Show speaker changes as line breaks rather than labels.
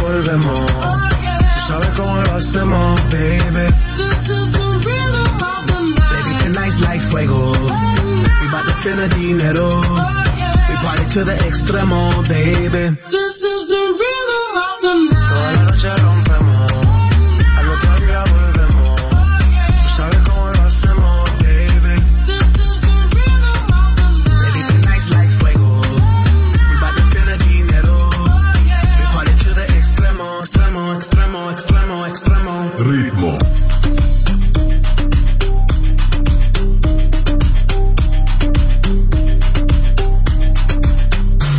volvemos. Tú sabes cómo lo hacemos, baby. Baby, tonight's like fuego. We bout to spend the dinero. We party to the extremo, baby.